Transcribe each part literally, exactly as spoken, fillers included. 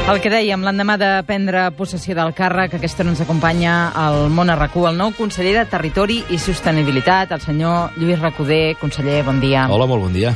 El que dèiem, l'endemà de prendre possessió del càrrec, aquesta hora ens acompanya al Món a RAC u, el nou conseller de Territori i Sostenibilitat, el senyor Lluís Recoder. Conseller, bon dia. Hola, molt bon dia.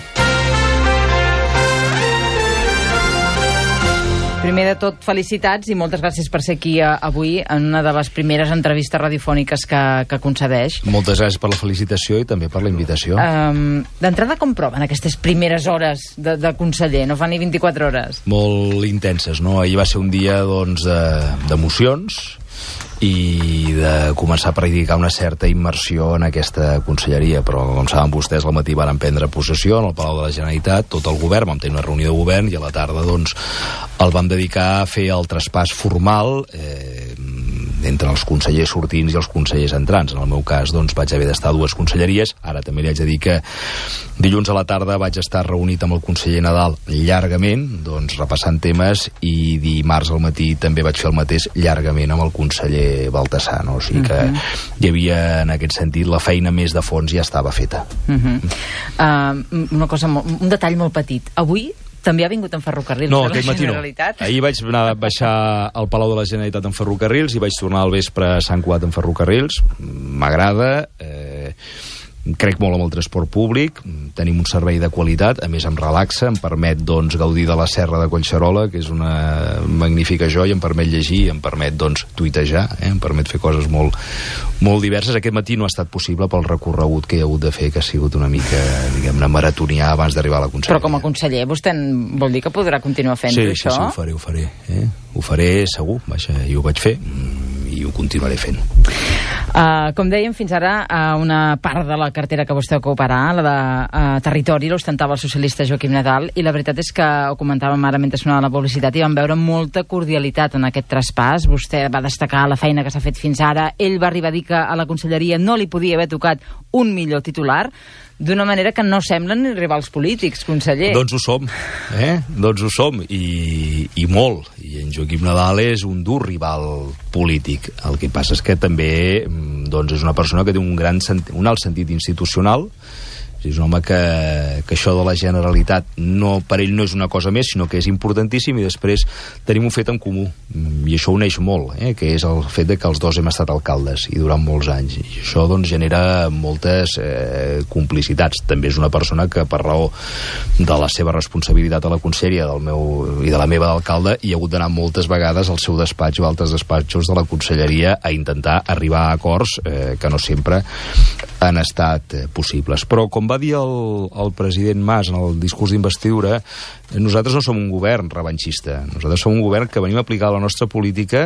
Primer de tot, felicitats i moltes gràcies per ser aquí avui en una de les primeres entrevistes radiofòniques que, que concedeix. Moltes gràcies per la felicitació i també per la invitació. Um, D'entrada, com proven aquestes primeres hores de, de conseller? No fa ni vint-i-quatre hores. Molt intenses, no? Ahir va ser un dia, doncs, d'emocions i de començar a practicar una certa immersió en aquesta conselleria, però com saben vostès, al matí van prendre possessió en el Palau de la Generalitat, tot el govern, vam tenir una reunió de govern i a la tarda doncs el vam dedicar a fer el traspàs formal eh, entre els consellers sortints i els consellers entrants. En el meu cas, doncs, vaig haver d'estar a dues conselleries. Ara també li haig de dir que dilluns a la tarda vaig estar reunit amb el conseller Nadal llargament, doncs, repassant temes, i dimarts al matí també vaig fer el mateix llargament amb el conseller Baltasar, no? O sigui que uh-huh. hi havia, en aquest sentit, la feina més de fons ja estava feta. Uh-huh. uh, una cosa, un detall molt petit. Avui també ha vingut en ferrocarrils no, de la matí Generalitat? No. Ahir vaig anar a baixar al Palau de la Generalitat en ferrocarrils i vaig tornar al vespre a Sant Cugat en ferrocarrils. M'agrada, eh, crec molt amb el transport públic, tenim un servei de qualitat, a més em relaxa, em permet doncs, gaudir de la Serra de Collserola, que és una magnífica joia, em permet llegir, em permet doncs, tuitejar, eh? Em permet fer coses molt, molt diverses. Aquest matí no ha estat possible pel recorregut que he hagut de fer, que ha sigut una mica, diguem-ne, maratonià abans d'arribar a la conselleria. Però com a conseller, vostè vol dir que podrà continuar fent-ho, sí, això? Sí, sí, ho faré, ho faré. Eh? Ho faré segur, vaja, i ho vaig fer i ho continuaré fent. Uh, com dèiem, fins ara uh, una part de la cartera que vostè ocuparà, la de uh, Territori, l'ostentava el socialista Joaquim Nadal, i la veritat és que ho comentàvem ara mentre sonava la publicitat i vam veure molta cordialitat en aquest traspàs. Vostè va destacar la feina que s'ha fet fins ara, ell va arribar a dir que a la conselleria no li podia haver tocat un millor titular, d'una manera que no semblen ni rivals polítics, conseller. Doncs ho som, eh? Doncs ho som, i, i molt. I en Joaquim Nadal és un dur rival polític. El que passa és que també doncs, és una persona que té un, gran senti un alt sentit institucional. És un home que, que això de la Generalitat no, per ell no és una cosa més, sinó que és importantíssim, i després tenim un fet en comú, i això uneix molt, eh, que és el fet de que els dos hem estat alcaldes i durant molts anys, i això doncs, genera moltes eh, complicitats. També és una persona que per raó de la seva responsabilitat a la conselleria del meu, i de la meva d'alcalde, hi ha hagut d'anar moltes vegades al seu despatx o altres despatxos de la conselleria a intentar arribar a acords eh, que no sempre han estat eh, possibles. Però com va dir el, el president Mas en el discurs d'investidura, nosaltres no som un govern revanxista, nosaltres som un govern que venim a aplicar la nostra política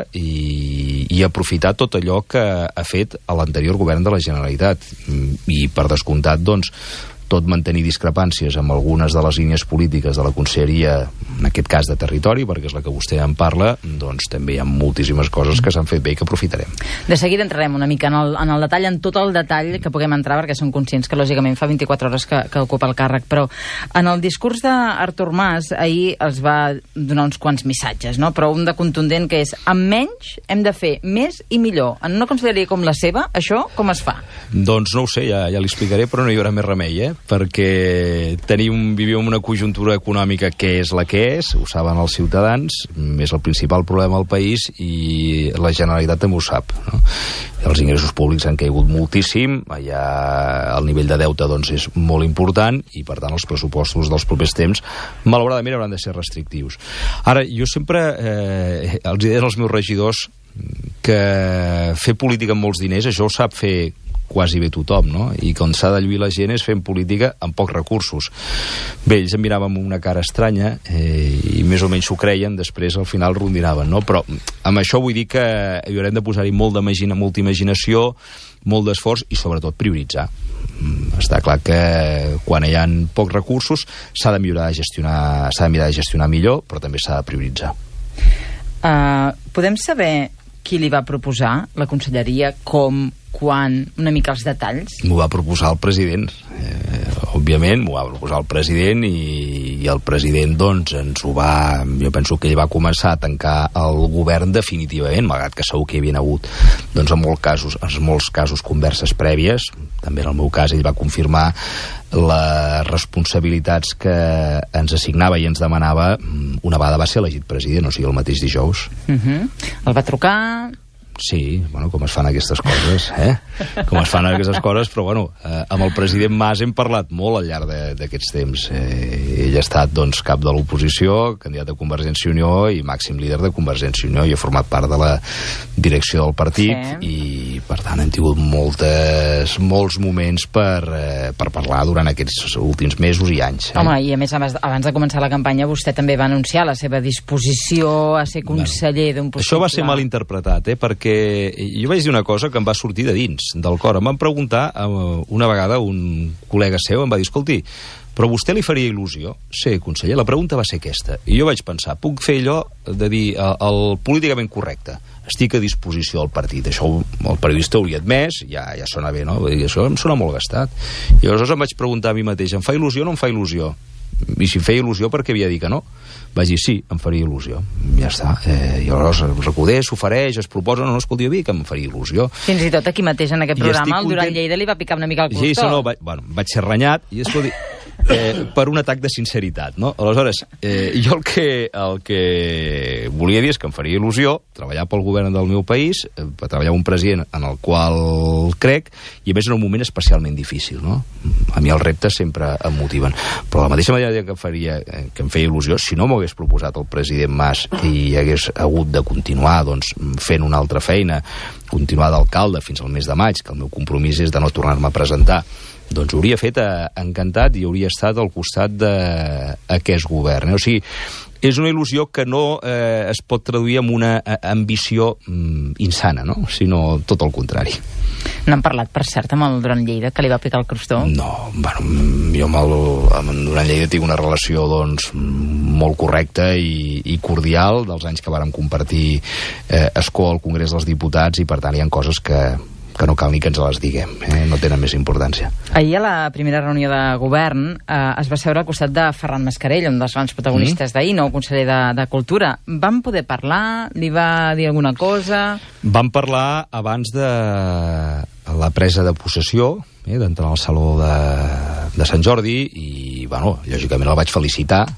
i, i aprofitar tot allò que ha fet a l'anterior govern de la Generalitat, i per descomptat doncs tot mantenir discrepàncies amb algunes de les línies polítiques de la conselleria, en aquest cas de Territori, perquè és la que vostè en parla, doncs també hi ha moltíssimes coses que s'han fet bé i que aprofitarem. De seguida entrarem una mica en el, en el detall, en tot el detall que puguem entrar, perquè som conscients que lògicament fa vint-i-quatre hores que, que ocupa el càrrec, però en el discurs d'Artur Mas ahir els va donar uns quants missatges, no? Però un de contundent, que és amb menys hem de fer més i millor. En una conselleria com la seva, això com es fa? Doncs no ho sé, ja, ja li explicaré, però no hi haurà més remei, eh? Perquè tenim, vivim una conjuntura econòmica que és la que és, ho saben els ciutadans, és el principal problema al país i la Generalitat també ho sap, no? Els ingressos públics han caigut moltíssim, allà el nivell de deute doncs, és molt important, i per tant els pressupostos dels propers temps malauradament hauran de ser restrictius. Ara, jo sempre eh, els deia als meus regidors que fer política amb molts diners, això ho sap fer quasi bé tothom, no? I quan s'ha de lluir la gent és fent política amb pocs recursos. Bé, ells em miraven amb una cara estranya eh, i més o menys s'ho creien, després al final rondinaven, no? Però amb això vull dir que hi haurem de posar-hi molt d'imagina, molta imaginació, molt d'esforç i sobretot prioritzar. Està clar que quan hi ha pocs recursos s'ha de millorar de gestionar, s'ha de mirar de gestionar millor, però també s'ha de prioritzar. Uh, podem saber qui li va proposar la conselleria, com, quan, una mica els detalls? M'ho va proposar el president. Eh, òbviament, m'ho va proposar el president i, i el president, doncs, ens ho va... Jo penso que ell va començar a tancar el govern definitivament, malgrat que segur que hi havia hagut, doncs, en molts casos, en molts casos converses prèvies. També en el meu cas ell va confirmar les responsabilitats que ens assignava i ens demanava una vegada va ser elegit president, o sigui, el mateix dijous. Uh-huh. El va trucar... Sí, bueno, com es fan aquestes coses, eh? Com es fan aquestes coses, però bueno, eh, amb el president Mas hem parlat molt al llarg d'aquests temps. Eh, ell ha estat, doncs, cap de l'oposició, candidat de Convergència i Unió i màxim líder de Convergència i Unió. Jo he format part de la direcció del partit sí. i, per tant, hem tingut moltes, molts moments per, eh, per parlar durant aquests últims mesos i anys. Eh? Home, i a més, abans de començar la campanya, vostè també va anunciar la seva disposició a ser conseller d'un possible... Això va ser mal interpretat, eh? Perquè jo vaig dir una cosa que em va sortir de dins, del cor. Em van preguntar, una vegada, un col·lega seu em va dir, escolti, però a vostè li faria il·lusió ser conseller? La pregunta va ser aquesta. I jo vaig pensar, puc fer allò de dir el, el políticament correcte? Estic a disposició del partit. Això el periodista hauria admès, ja, ja sona bé, no? Vull dir, això em sona molt gastat. I llavors em vaig preguntar a mi mateix, em fa il·lusió o no em fa il·lusió? I si em feia il·lusió, per què havia dit que no? Vaig dir, sí, em faria il·lusió. Ja està. Eh, I llavors recordé, s'ofereix, es proposa, no, no, escolti, jo que em faria il·lusió. Fins i tot aquí mateix, en aquest programa, el Duran Lleida li va picar una mica el costó. Sí, no, vaig, bueno, vaig ser renyat, i escolti, eh, per un atac de sinceritat, no? Aleshores, eh, jo el que, el que volia dir és que em faria il·lusió treballar pel govern del meu país, eh, treballar un president en el qual crec, i a més en un moment especialment difícil, no? A mi els reptes sempre em motiven. Però la mateixa manera que, faria, que em feia il·lusió, si no m'ho hagués proposat el president Mas i hagués hagut de continuar doncs, fent una altra feina, continuar d'alcalde fins al mes de maig, que el meu compromís és de no tornar-me a presentar, doncs ho hauria fet eh, encantat i hauria estat al costat d'aquest govern. Eh? O sigui, és una il·lusió que no eh, es pot traduir en una ambició mm, insana, no? Sinó tot el contrari. N'han parlat, per cert, amb el Duran Lleida, que li va picar el crostó? No, bueno, jo amb el, amb el Duran Lleida tinc una relació, doncs, molt correcta i, i cordial dels anys que vàrem compartir eh, escó al Congrés dels Diputats i, per tant, hi ha coses que... que no cal ni que ens les diguem, eh? No tenen més importància. Ahir a la primera reunió de govern eh, es va seure al costat de Ferran Mascarell, un dels grans protagonistes mm. d'ahir, nou conseller de, de Cultura. Van poder parlar? Li va dir alguna cosa? Van parlar abans de la presa de possessió, eh, d'entrar al Saló de, de Sant Jordi, i, bueno, lògicament el vaig felicitar,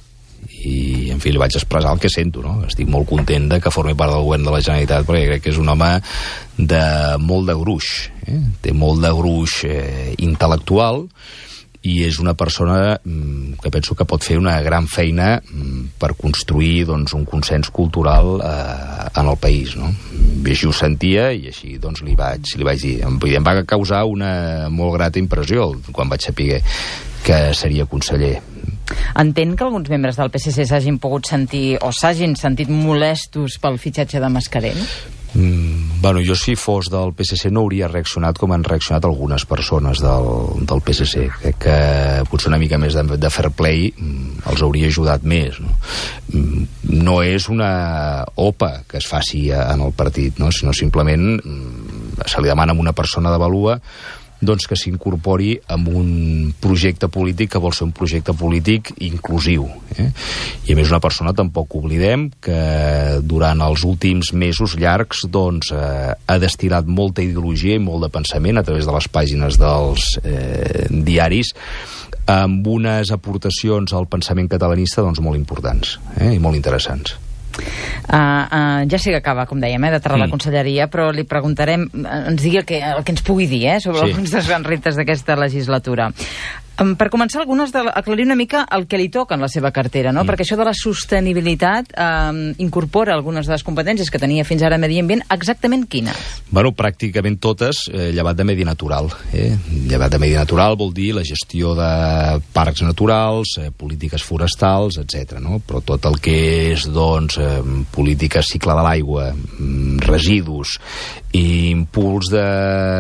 i, en fi, li vaig expressar el que sento, no? Estic molt content de que formi part del govern de la Generalitat, perquè crec que és un home de molt de gruix, eh? Té molt de gruix eh, intel·lectual, i és una persona mm, que penso que pot fer una gran feina mm, per construir, doncs, un consens cultural eh, en el país, no? I així ho sentia, i així doncs, li, vaig, li vaig dir. Em, em va causar una molt grata impressió quan vaig saber que seria conseller. Entenc que alguns membres del P S C s'hagin pogut sentir o s'hagin sentit molestos pel fitxatge de Mascarell? Mm, bueno, jo si fos del P S C no hauria reaccionat com han reaccionat algunes persones del, del P S C. Crec que potser una mica més de, de fair play mm, els hauria ajudat més, no? Mm, no és una opa que es faci en el partit, no? Sinó simplement mm, se li demana a una persona de vàlua doncs que s'incorpori en un projecte polític que vol ser un projecte polític inclusiu. Eh? I a més una persona, tampoc oblidem, que durant els últims mesos llargs doncs, eh, ha destilat molta ideologia i molt de pensament a través de les pàgines dels eh, diaris, amb unes aportacions al pensament catalanista doncs, molt importants eh? I molt interessants. Uh, uh, ja sé que acaba, com dèiem, eh, d'aterrar mm. la conselleria, però li preguntarem, ens digui el que, el que ens pugui dir eh, sobre sí. alguns dels grans reptes d'aquesta legislatura. Um, per començar, algunes de, aclarir una mica el que li toca en la seva cartera, no? Mm. Perquè això de la sostenibilitat um, incorpora algunes de les competències que tenia fins ara Medi Ambient. Exactament quines? Bueno, pràcticament totes, eh, llevat de medi natural. Eh? Llevat de medi natural vol dir la gestió de parcs naturals, eh, polítiques forestals, etcètera. No? Però tot el que és, doncs, eh, política cicle de l'aigua, residus, i impuls de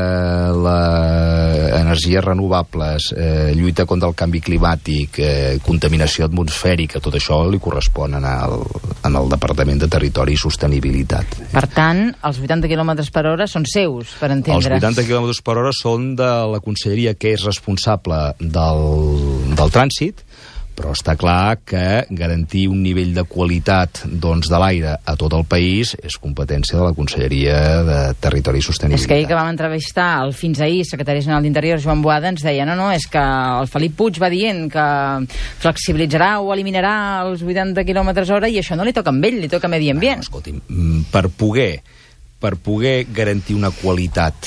les energies renovables, eh, lluita contra el canvi climàtic, eh, contaminació atmosfèrica, tot això li correspon en el, en el Departament de Territori i Sostenibilitat. Per tant, els vuitanta quilòmetres per hora són seus, per entendre. Els vuitanta quilòmetres per hora són de la conselleria que és responsable del del trànsit, però està clar que garantir un nivell de qualitat doncs, de l'aire a tot el país és competència de la Conselleria de Territori i Sostenibilitat. És que ahir que vam entrevistar el fins ahir secretari general d'Interior, Joan Boada, ens deia no, no, és que el Felip Puig va dient que flexibilitzarà o eliminarà els vuitanta quilòmetres hora i això no li toca amb ell, li toca a Medi Ambient. No, escolti'm, per poder, per poder garantir una qualitat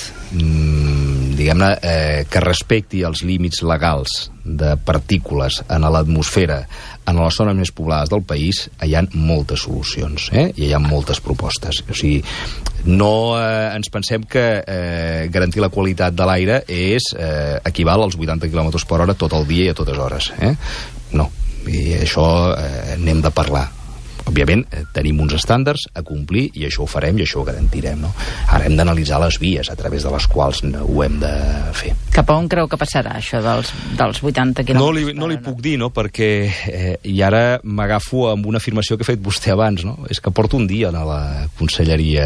mmm, diguem-ne, eh, que respecti els límits legals de partícules en l'atmosfera en les zones més poblades del país, hi ha moltes solucions, eh? I hi ha moltes propostes. O sigui, no eh, ens pensem que eh, garantir la qualitat de l'aire és eh, equival als vuitanta quilòmetres per hora tot el dia i a totes hores. Eh? No, i això eh, n'hem de parlar. Òbviament, tenim uns estàndards a complir i això ho farem i això ho garantirem. No? Ara hem d'analitzar les vies a través de les quals ho hem de fer. Cap a on creu que passarà això dels, dels vuitanta quilòmetres? No li, no li puc dir, no? Perquè eh, i ara m'agafo amb una afirmació que ha fet vostè abans, no? És que porto un dia a la conselleria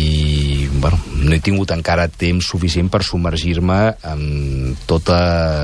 i bueno, no he tingut encara temps suficient per submergir-me en tota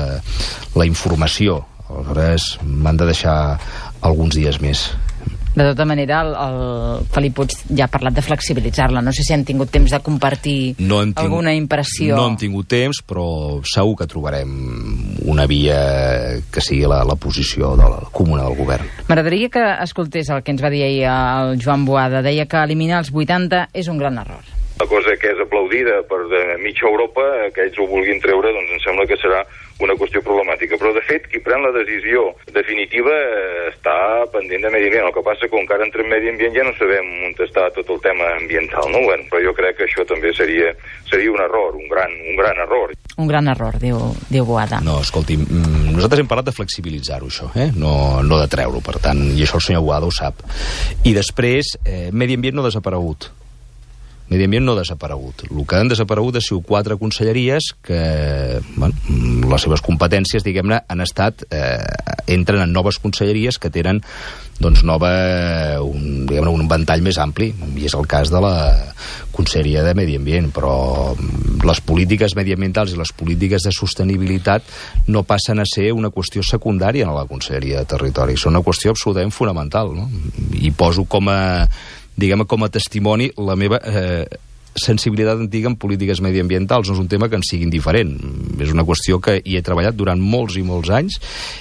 la informació. Aleshores, m'han de deixar alguns dies més. De tota manera, el, el Felip Puig ja ha parlat de flexibilitzar-la. No sé si hem tingut temps de compartir no tingut, alguna impressió. No hem tingut temps, però segur que trobarem una via que sigui la, la posició de la comuna del govern. M'agradaria que escoltés el que ens va dir ahir el Joan Boada. Deia que eliminar els vuitanta és un gran error. La cosa que és aplaudida per de mitja Europa, que ells ho vulguin treure, doncs em sembla que serà una qüestió problemàtica. Però, de fet, qui pren la decisió definitiva està pendent de Medi Ambient. El que passa que encara entre Medi Ambient ja no sabem on està tot el tema ambiental, no? Bueno, però jo crec que això també seria, seria un error, un gran, un gran error. Un gran error, diu, diu Boada. No, escolti, nosaltres hem parlat de flexibilitzar-ho, això, eh? no, no de treure-ho, per tant, i això el senyor Boada ho sap. I després, eh, Medi Ambient no ha desaparegut. Medi Ambient no ha desaparegut. El que han desaparegut ha sigut quatre conselleries que, bueno, les seves competències, diguem-ne, han estat, eh, entren en noves conselleries que tenen, doncs, nova, un, diguem-ne, un ventall més ampli, i és el cas de la Conselleria de Medi Ambient, però les polítiques mediambientals i les polítiques de sostenibilitat no passen a ser una qüestió secundària en la Conselleria de Territori, són una qüestió absolutament fonamental, no? I poso com a diguem com a testimoni la meva eh, sensibilitat antiga en polítiques mediambientals. No és un tema que ens sigui indiferent. És una qüestió que hi he treballat durant molts i molts anys.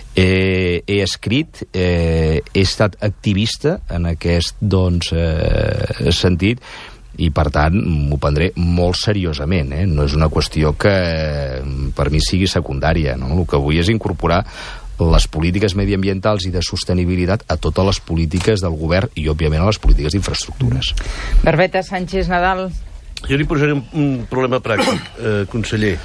Eh, he escrit, eh, he estat activista en aquest doncs, eh, sentit i, per tant, m'ho prendré molt seriosament. Eh? No és una qüestió que per mi sigui secundària. No? El que vull és incorporar les polítiques mediambientals i de sostenibilitat a totes les polítiques del govern i, òbviament, a les polítiques d'infraestructures. Barbeta Sánchez Nadal. Jo li posaré un, un problema pràctic, eh, conseller.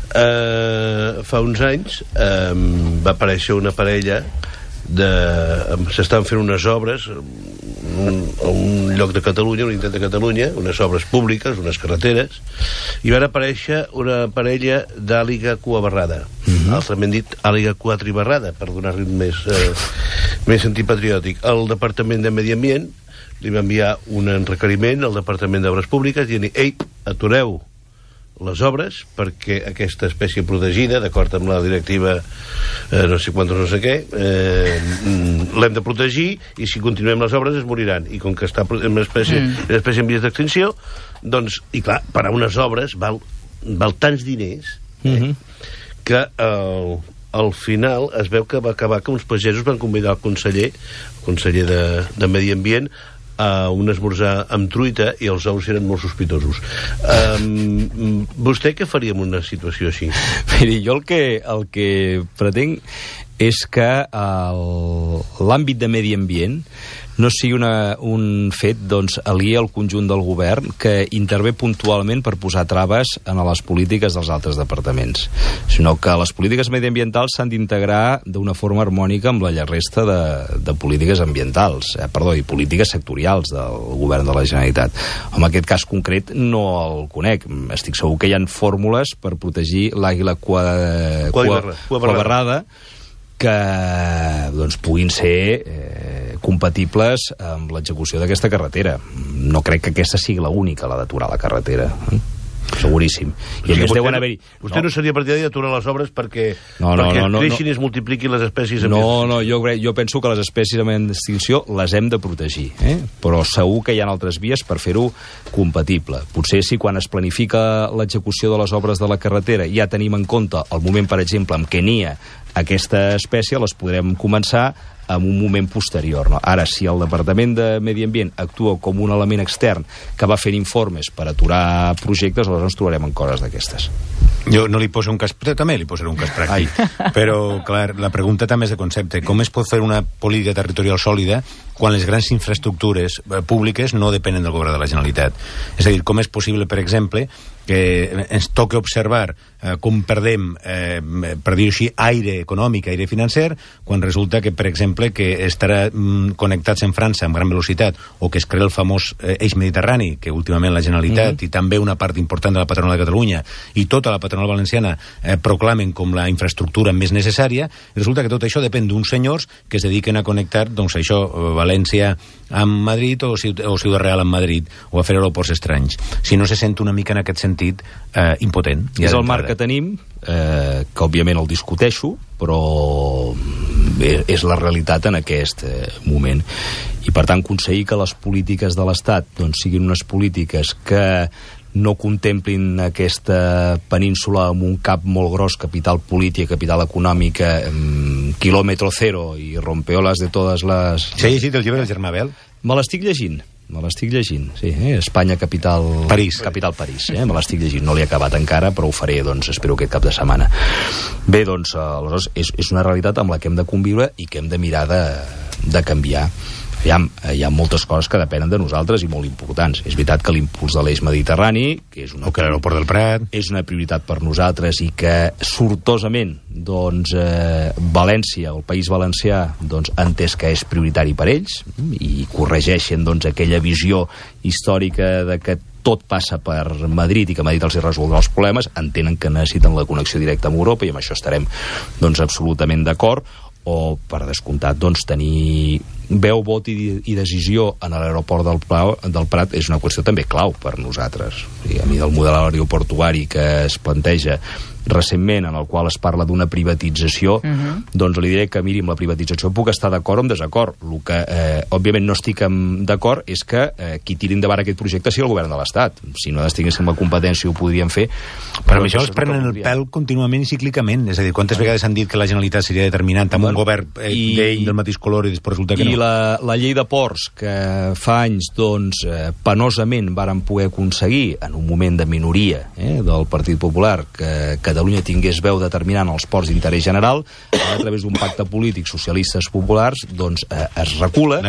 Eh, fa uns anys eh, va aparèixer una parella de... s'estan fent unes obres un, a un lloc de Catalunya, un intent de Catalunya, unes obres públiques, unes carreteres, i van aparèixer una parella d'àliga cuabarrada, uh-huh. altrament dit àliga quatribarrada, per donar-li més, eh, més antipatriòtic. El Departament de Medi Ambient li va enviar un requeriment al Departament d'Obres Públiques dient: ei, atureu les obres perquè aquesta espècie protegida, d'acord amb la directiva eh, no sé quantos no sé què, eh, l'hem de protegir i si continuem les obres es moriran. I com que està en una espècie, mm. una espècie en vies d'extinció, doncs, i clar, parar unes obres val, val tants diners eh, mm-hmm. que el, al final es veu que va acabar que uns pagesos van convidar el conseller, el conseller de, de Medi Ambient, a un esmorzar amb truita i els ous eren molt sospitosos. Um, vostè què faria en una situació així? Miri, jo el que, el que pretenc és que l'àmbit de medi ambient no sigui una, un fet doncs, aliè al conjunt del govern que intervé puntualment per posar traves en les polítiques dels altres departaments, sinó que les polítiques mediambientals s'han d'integrar d'una forma harmònica amb la resta de, de polítiques ambientals, eh, perdó, i polítiques sectorials del govern de la Generalitat. En aquest cas concret no el conec. Estic segur que hi ha fórmules per protegir l'àguila cua, cua, cuabarrada que doncs, puguin ser eh, compatibles amb l'execució d'aquesta carretera. No crec que aquesta sigui l'única, la d'aturar la carretera. seguríssim. I a més deuen haver-hi... Vostè no, no seria partidari d'aturar les obres perquè, no, no, perquè no, no, creixin no. i es multipliquin les espècies en No, més... no, jo, jo penso que les espècies en extinció les hem de protegir, eh? Però segur que hi ha altres vies per fer-ho compatible. Potser si quan es planifica l'execució de les obres de la carretera ja tenim en compte el moment, per exemple, en què n'hi ha aquesta espècie, les podrem començar en un moment posterior. No? Ara, si el Departament de Medi Ambient actua com un element extern que va fent informes per aturar projectes, aleshores ens trobarem en coses d'aquestes. Jo no li poso un cas... També li posaré un cas pràctic. Ai. Però, clar, la pregunta també és de concepte. Com es pot fer una política territorial sòlida quan les grans infraestructures públiques no depenen del govern de la Generalitat? És a dir, com és possible, per exemple, que ens toca observar eh, com perdem, eh, per dir-ho així, aire econòmic, aire financer, quan resulta que, per exemple, que estarà mm, connectats en França amb gran velocitat, o que es crea el famós eh, eix mediterrani, que últimament la Generalitat mm-hmm. i també una part important de la patronal de Catalunya i tota la patronal valenciana eh, proclamen com la infraestructura més necessària, i resulta que tot això depèn d'uns senyors que es dediquen a connectar, doncs això, València amb Madrid o, o Ciutat Real amb Madrid, o a fer aeroports estranys. Si no se sent una mica en aquest sentit eh, impotent. És el marc que tenim, eh, que òbviament el discuteixo, però és la realitat en aquest eh, moment. I per tant aconseguir que les polítiques de l'Estat doncs, siguin unes polítiques que no contemplin aquesta península amb un cap molt gros, capital política, capital econòmica, eh, quilòmetre zero i rompeolas de totes les... Sí, sí, te'l llibre del germà Bel. Me l'estic llegint. Me l'estic llegint, sí, eh? Espanya, capital... París. Capital París, eh? Me l'estic llegint. No l'he acabat encara, però ho faré, doncs, espero aquest cap de setmana. Bé, doncs, aleshores, és, és una realitat amb la que hem de conviure i que hem de mirar de, de canviar. Aviam, hi ha moltes coses que depenen de nosaltres i molt importants. És veritat que l'impuls de l'eix mediterrani, que és una, o que l'aeroport del Prat, és una prioritat per nosaltres i que sortosament doncs, eh, València, el País Valencià, doncs, ha entès que és prioritari per ells i corregeixen doncs, aquella visió històrica de que tot passa per Madrid i que Madrid els hi resoldrà els problemes, entenen que necessiten la connexió directa amb Europa i amb això estarem doncs, absolutament d'acord, o, per descomptat, doncs, tenir veu, vot i, i decisió en l'aeroport del, del Prat és una qüestió també clau per nosaltres. I a mi del model aeroportuari que es planteja recentment, en el qual es parla d'una privatització, uh-huh. doncs li diré que, miri, amb la privatització puc estar d'acord o en desacord. El que, eh, òbviament, no estic d'acord és que eh, qui tiri endavant aquest projecte sigui el govern de l'Estat. Si no estiguéssim la competència ho podríem fer. Però amb això els prenen el pèl contínuament i cíclicament. És a dir, quantes vegades han dit que la Generalitat seria determinant amb bueno, un govern eh, i, d'ell del mateix color i després resulta que i no? I la, la llei de ports, que fa anys, doncs, eh, penosament varen poder aconseguir, en un moment de minoria eh, del Partit Popular, que, que Catalunya tingués veu determinant els ports d'interès general, a través d'un pacte polític socialistes populars, doncs eh, es recula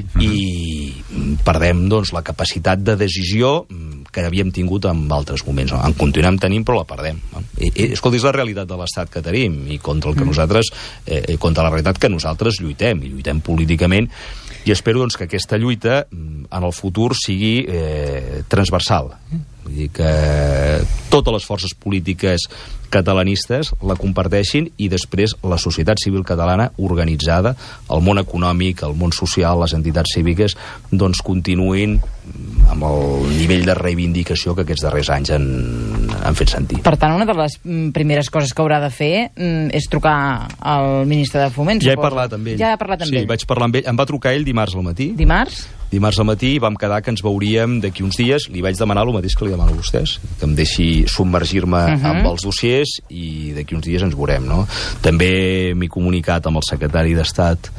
i perdem doncs, la capacitat de decisió que havíem tingut en altres moments. En continuem tenint, però la perdem. I, i, escolta, és la realitat de l'Estat que tenim i contra el que nosaltres, eh, contra la realitat que nosaltres lluitem, i lluitem políticament, i espero doncs, que aquesta lluita en el futur sigui eh, transversal. Vull dir que totes les forces polítiques catalanistes la comparteixin i després la societat civil catalana organitzada, el món econòmic, el món social, les entitats cíviques, doncs continuïn amb el nivell de reivindicació que aquests darrers anys han, han fet sentir. Per tant, una de les primeres coses que haurà de fer és trucar al ministre de Foment. Ja he parlat amb ell. Ja he parlat amb sí, ell. vaig parlar amb ell. Em va trucar ell dimarts al matí. Dimarts? Dimarts al matí i vam quedar que ens veuríem d'aquí uns dies. Li vaig demanar el mateix que li demano a vostès, que em deixi submergir-me uh -huh. amb els dossiers i d'aquí uns dies ens veurem, no? També m'he comunicat amb el secretari d'Estat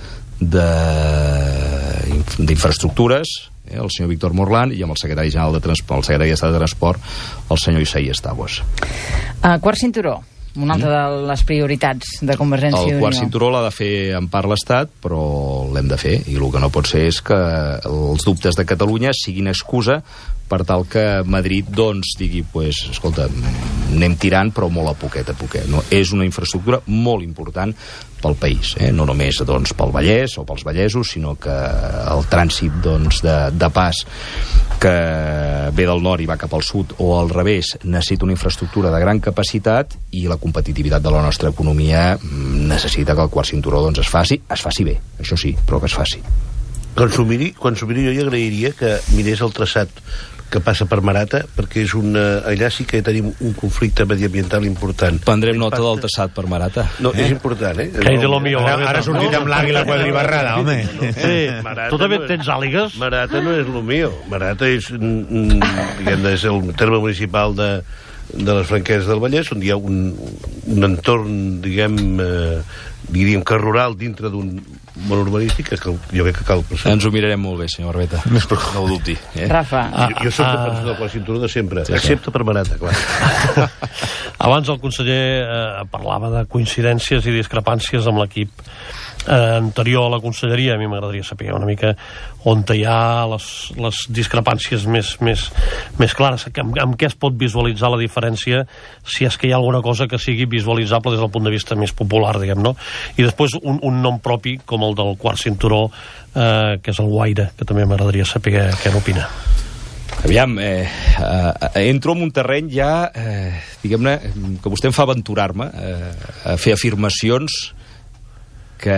d'Infraestructures, eh, el senyor Víctor Morland, i amb el secretari general de Transport, el secretari d'Estat de Transport, el senyor Isaías Taguas. Uh, quart cinturó, una altra de les prioritats de Convergència i Unió. El quart cinturó l'ha de fer en part l'Estat, però l'hem de fer, i el que no pot ser és que els dubtes de Catalunya siguin excusa per tal que Madrid doncs digui, pues, escolta, anem tirant però molt a poquet a poquet, no? És una infraestructura molt important pel país, eh? No només doncs, pel Vallès o pels vallesos, sinó que el trànsit doncs, de, de pas que ve del nord i va cap al sud o al revés necessita una infraestructura de gran capacitat i la competitivitat de la nostra economia necessita que el quart cinturó doncs, es faci, es faci bé, això sí, però que es faci. Quan s'ho miri, quan s'ho miri jo li agrairia que mirés el traçat que passa per Marata, perquè és una... allà sí que tenim un conflicte mediambiental important. Prendrem nota del tassat per Marata. No, eh? És important, eh? Que és de lo millor. Ara, ara ha sortit amb l'àguila quadribarrada, home. Sí, tu també tens àligues? Marata no és lo mío. Marata és, mm, diguem, és el terme municipal de, de les Franqueses del Vallès, on hi ha un, un entorn, diguem, eh, diríem que rural dintre d'un món urbanístic que cal, jo crec que cal passar. Ens ho mirarem molt bé, senyor Barbeta. No, no ho dubti. Eh? Rafa. Ah, jo, jo soc defensor del quart cinturó de sempre, sí, excepte per Marata, clar. Abans el conseller eh, parlava de coincidències i discrepàncies amb l'equip eh, anterior a la conselleria. A mi m'agradaria saber una mica on hi ha les, les discrepàncies més, més, més clares, amb, amb què es pot visualitzar la diferència, si és que hi ha alguna cosa que sigui visualitzable des del punt de vista més popular, diguem, no? I després un, un nom propi com el del quart cinturó, eh, que és el Guaire, que també m'agradaria saber què, què n'opina. Aviam, eh, eh, entro en un terreny ja, eh, diguem-ne, que vostè em fa aventurar-me eh, a fer afirmacions que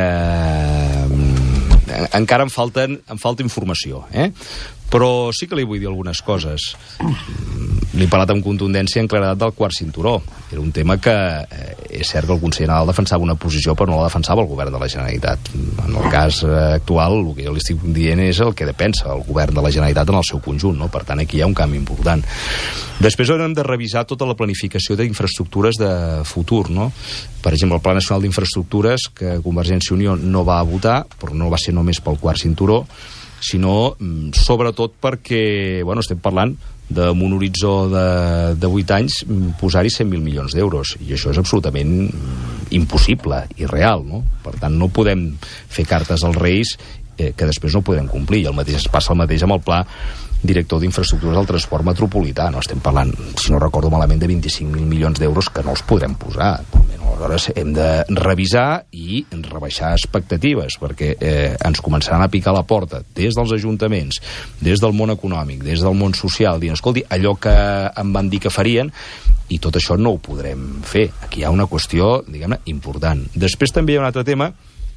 eh, encara em falten, em falta informació, eh? Però sí que li vull dir algunes coses. Li he parlat amb contundència en claredat del quart cinturó. Era un tema que eh, és cert que el conseller Nadal defensava una posició, però no la defensava el govern de la Generalitat. En el cas eh, actual, el que jo li estic dient és el que pensa el govern de la Generalitat en el seu conjunt, no? Per tant, aquí hi ha un canvi important. Després haurem de revisar tota la planificació d'infraestructures de futur, no? Per exemple, el Pla Nacional d'Infraestructures, que Convergència i Unió no va votar, però no va ser només pel quart cinturó, sinó sobretot perquè, bueno, estem parlant d'un horitzó de, de vuit anys posar-hi cent mil milions d'euros, i això és absolutament impossible, irreal, no? Per tant, no podem fer cartes als Reis eh, que després no podem complir, i el mateix passa el mateix amb el Pla Director d'Infraestructures del Transport Metropolità. No estem parlant, si no recordo malament, de vint-i-cinc mil milions d'euros que no els podrem posar. Aleshores hem de revisar i rebaixar expectatives, perquè eh, ens començaran a picar la porta des dels ajuntaments, des del món econòmic, des del món social, dient, escolti, allò que em van dir que farien, i tot això no ho podrem fer. Aquí hi ha una qüestió, diguem-ne, important. Després també hi ha un altre tema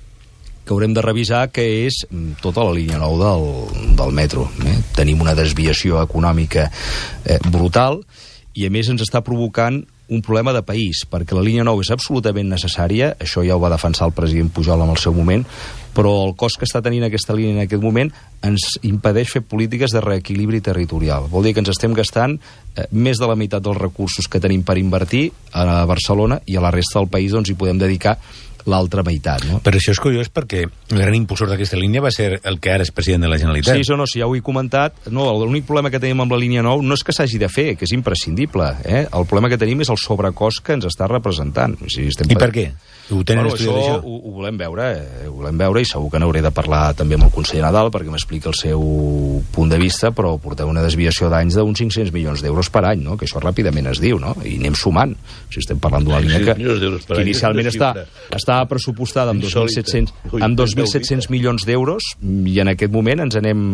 que haurem de revisar, que és tota la línia nou del, del metro. Eh? Tenim una desviació econòmica eh, brutal, i a més ens està provocant un problema de país, perquè la línia nou és absolutament necessària, això ja ho va defensar el president Pujol en el seu moment, però el cost que està tenint aquesta línia en aquest moment ens impedeix fer polítiques de reequilibri territorial. Vol dir que ens estem gastant eh, més de la meitat dels recursos que tenim per invertir a Barcelona, i a la resta del país doncs hi podem dedicar l'altra meitat, no? Però això és curiós perquè el gran impulsor d'aquesta línia va ser el que ara és president de la Generalitat. Sí, això no, si ja ho he comentat. No, l'únic problema que tenim amb la línia nou no és que s'hagi de fer, que és imprescindible. Eh? El problema que tenim és el sobrecost que ens està representant. O sigui, estem... I per què? Ho tenen bueno, estudiat, això? això? Ho, ho volem veure, eh? ho volem veure, i segur que n'hauré de parlar també amb el conseller Nadal perquè m'expliqui el seu punt de vista, però portem una desviació d'anys d'uns cinc-cents milions d'euros per any, no? Que això ràpidament es diu, no? I anem sumant. O sigui, estem parlant d'una línia que, que inicialment està, estava pressupostada amb dos mil set-cents amb dos mil set-cents milions d'euros, i en aquest moment ens anem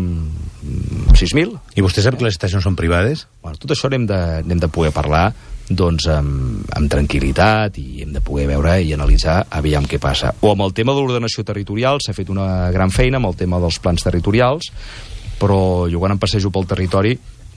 sis mil. I vostè sap que les estacions són privades? Bueno, tot això n'hem de, n'hem de poder parlar doncs amb, amb tranquil·litat, i hem de poder veure i analitzar aviam què passa. O amb el tema de l'ordenació territorial s'ha fet una gran feina amb el tema dels plans territorials, però jo quan em passejo pel territori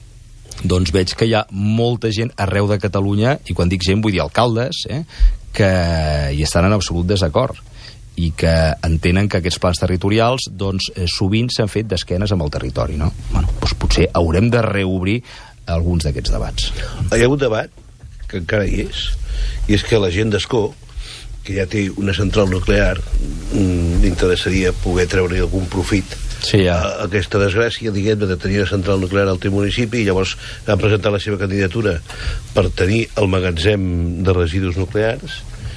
doncs veig que hi ha molta gent arreu de Catalunya, i quan dic gent vull dir alcaldes, eh, que hi estan en absolut desacord, i que entenen que aquests plans territorials doncs, eh, sovint s'han fet d'esquenes amb el territori, no? Bueno, doncs potser haurem de reobrir alguns d'aquests debats. Hi ha un debat que encara hi és, i és que la gent d'Escó, que ja té una central nuclear, li interessaria poder treure algun profit sí, ja. a aquesta desgràcia, diguem, de tenir una central nuclear al teu municipi, i llavors han presentat la seva candidatura per tenir el magatzem de residus nuclears,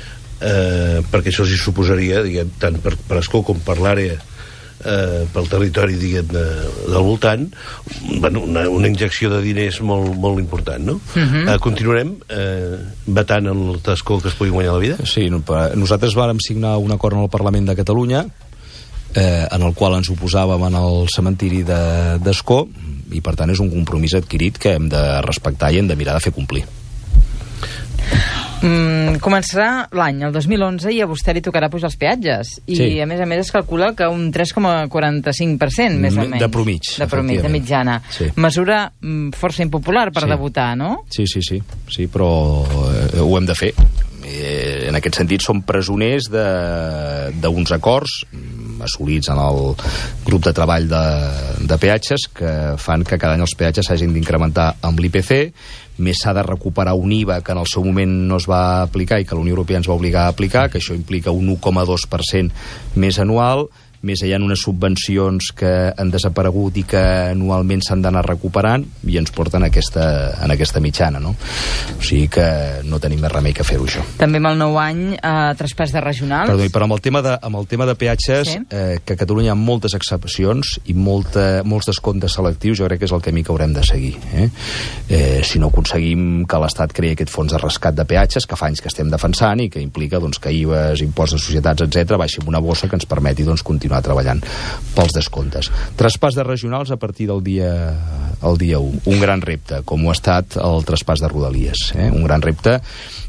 eh, perquè això s'hi suposaria, diguem, tant per, per Escó com per l'àrea, eh, pel territori, diguem, de, del voltant, bueno, una, una injecció de diners molt, molt important, no? Uh-huh. eh, continuarem eh, vetant en el tascó que es pugui guanyar la vida? Sí, nosaltres vàrem signar un acord en el Parlament de Catalunya, eh, en el qual ens oposàvem en el cementiri d'Escó, i per tant és un compromís adquirit que hem de respectar i hem de mirar de fer complir. Mm, Començarà l'any, el dos mil onze, i a vostè li tocarà pujar els peatges. I, Sí. a més a més, es calcula que un tres coma quaranta-cinc per cent, més o De menys. promig, De promig, de efectivament. mitjana. Sí. Mesura mm, força impopular per Sí. debutar, no? Sí, sí, sí, sí, però eh, ho hem de fer. Eh, en aquest sentit, som presoners de- d'uns acords mm, assolits en el grup de treball de, de peatges que fan que cada any els peatges s'hagin d'incrementar amb l'I P C, més s'ha de recuperar un I V A que en el seu moment no es va aplicar i que la Unió Europea ens va obligar a aplicar, que això implica un u coma dos per cent més anual, més hi ha unes subvencions que han desaparegut i que anualment s'han d'anar recuperant i ens porten a aquesta, en aquesta mitjana, no? O sigui que no tenim més remei que fer-ho, això. També amb el nou any, eh, traspàs de regionals. Perdó, però amb el tema de, amb el tema de peatges, Sí. eh, que a Catalunya hi ha moltes excepcions i molta, molts descomptes selectius, jo crec que és el camí que haurem de seguir. Eh? Eh, si no aconseguim que l'Estat creï aquest fons de rescat de peatges, que fa anys que estem defensant i que implica doncs, que I V As, impost de societats, etcètera, baixi amb una bossa que ens permeti doncs, continuar treballant pels descomptes. Traspàs de regionals a partir del dia, el dia u. Un gran repte, com ho ha estat el traspàs de Rodalies. Eh? Un gran repte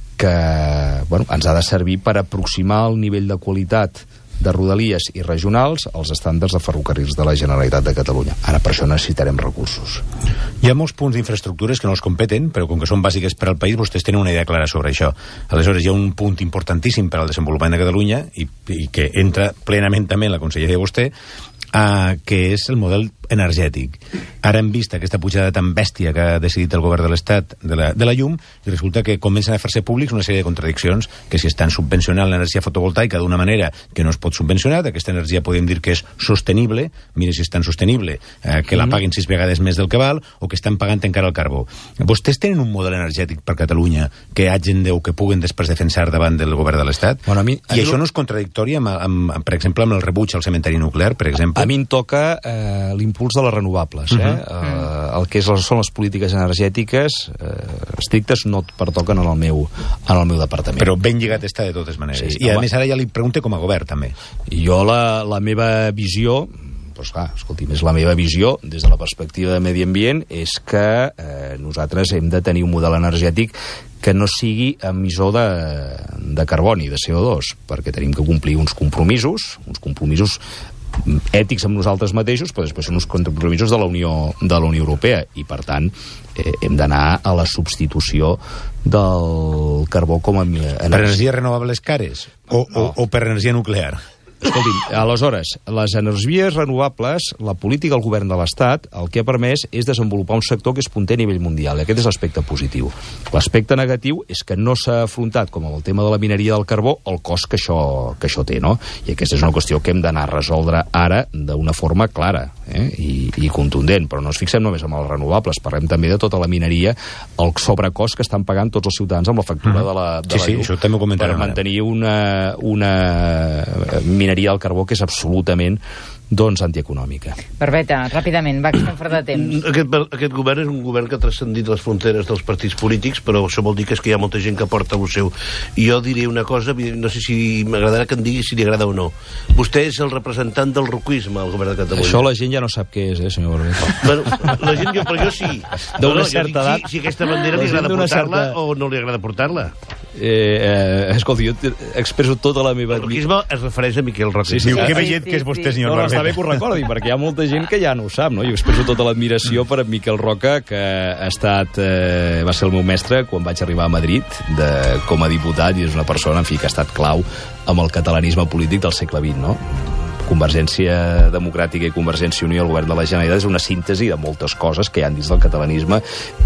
que bueno, ens ha de servir per aproximar el nivell de qualitat de Rodalies i regionals als estàndards de ferrocarrils de la Generalitat de Catalunya. Ara per això necessitarem recursos. Hi ha molts punts d'infraestructures que no els competen, però com que són bàsiques per al país, vostès tenen una idea clara sobre això. Aleshores, hi ha un punt importantíssim per al desenvolupament de Catalunya i, i que entra plenament també en la conselleria de vostè, Uh, que és el model energètic. Ara hem vist aquesta pujada tan bèstia que ha decidit el govern de l'Estat de, la, de la llum i resulta que comencen a fer-se públics una sèrie de contradiccions, que si estan subvencionant l'energia fotovoltaica d'una manera que no es pot subvencionar, aquesta energia podem dir que és sostenible, mira si és tan sostenible, uh, que la paguin sis vegades més del que val o que estan pagant encara el carbó. Vostès tenen un model energètic per Catalunya que hagin de, o que puguen després defensar davant del govern de l'Estat? Bueno, a mi- a I mi- això no és contradictori, amb, amb, amb, per exemple, amb el rebuig al cementeri nuclear, per exemple? A mi em toca eh, l'impuls de les renovables. Eh? Uh -huh. eh, el que és, són les polítiques energètiques eh, estrictes no et pertoquen en el meu, en el meu departament. Però ben lligat està de totes maneres. Sí, I a home. més ara ja li pregunte com a govern també. I jo la, la meva visió, doncs clar, escolti'm, és la meva visió des de la perspectiva de medi ambient, és que eh, nosaltres hem de tenir un model energètic que no sigui emissor de, de carboni, de C O dos, perquè tenim que complir uns compromisos, uns compromisos ètics amb nosaltres mateixos, però després són uns compromisos de la Unió, de la Unió Europea, i per tant eh, hem d'anar a la substitució del carbó com a energia. Per energies renovables cares? O, No. o, o per energia nuclear? Escolti'm, aleshores, les energies renovables, la política del govern de l'Estat, el que ha permès és desenvolupar un sector que és punter a nivell mundial, i aquest és l'aspecte positiu. L'aspecte negatiu és que no s'ha afrontat, com amb el tema de la mineria del carbó, el cost que això, que això té, no? I aquesta és una qüestió que hem d'anar a resoldre ara d'una forma clara eh? I, i contundent, però no ens fixem només en els renovables, parlem també de tota la mineria, el sobrecost que estan pagant tots els ciutadans amb la factura de la, de Sí, la sí, llum, això també ho comentarem per ara. mantenir una, una mineria del carbó que és absolutament doncs antieconòmica. Barbeta, ràpidament, va, que estem fora de temps. Aquest, aquest govern és un govern que ha transcendit les fronteres dels partits polítics, però això vol dir que és que hi ha molta gent que porta el seu. I jo diré una cosa, no sé si m'agradarà que em digui si li agrada o no. Vostè és el representant del roquisme al govern de Catalunya. Això la gent ja no sap què és, eh, senyor Barbeta? Bueno, la gent, jo, però jo sí. D'una No, no, jo certa dic edat. Si, si aquesta bandera La li gent agrada d'una portar-la certa- o no li agrada portar-la. Eh, eh, escolti, jo te- expresso tota la meva... El roquisme es refereix a Miquel Roca. Sí, sí, Diu, sí. que Sí, veient sí, que és vostè, sí. senyor No, no, està Barbeta. bé que ho recordi, perquè hi ha molta gent que ja no ho sap, no? Jo expresso tota l'admiració per en Miquel Roca, que ha estat, eh, va ser el meu mestre quan vaig arribar a Madrid de, com a diputat, i és una persona, en fi, que ha estat clau amb el catalanisme polític del segle vint, no? Convergència Democràtica i Convergència i Unió, el govern de la Generalitat, és una síntesi de moltes coses que hi ha dins del catalanisme,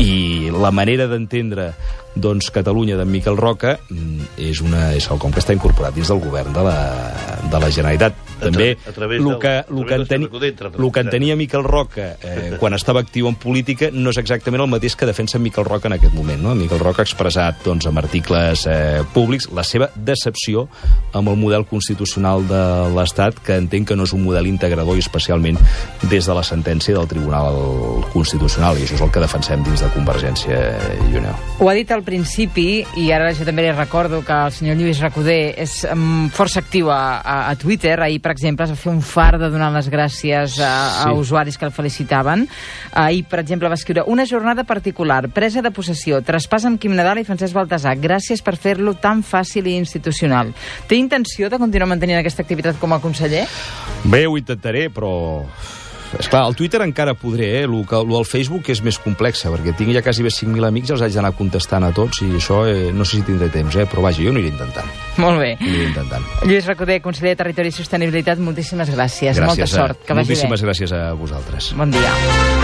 i la manera d'entendre doncs Catalunya d'en Miquel Roca és, una, és quelcom que està incorporat dins del govern de la, de la Generalitat. També a través el del- que, a el través que, del enteni, Serra Codent, el que entenia Miquel Roca eh, quan estava actiu en política no és exactament el mateix que defensa Miquel Roca en aquest moment, no? Miquel Roca ha expressat doncs, amb articles eh, públics la seva decepció amb el model constitucional de l'Estat, que entenc que no és un model integrador, i especialment des de la sentència del Tribunal Constitucional, i això és el que defensem dins de Convergència i Unió. Ho ha dit al principi, i ara jo també li recordo que el senyor Lluís Recoder és um, força actiu a, a, a Twitter. Ahir, per per exemple, es va fer un far de donar les gràcies a, a Sí. usuaris que el felicitaven. Ahir, per exemple, va escriure una jornada particular, presa de possessió, traspàs amb Quim Nadal i Francesc Baltasar. Gràcies per fer-lo tan fàcil i institucional. Té intenció de continuar mantenint aquesta activitat com a conseller? Bé, ho intentaré, però... És clar, al Twitter encara podré, eh? Lo, que, lo del Facebook és més complexa, perquè tinc ja quasi bé cinc mil amics i els haig d'anar contestant a tots, i això eh, no sé si tindré temps, eh? Però vaja, jo ho aniré intentant. Molt bé. Ho aniré intentant. Lluís Recoder, conseller de Territori i Sostenibilitat, moltíssimes gràcies. Gràcies, Molta sort. Que vagi bé. moltíssimes gràcies a vosaltres. Bon dia.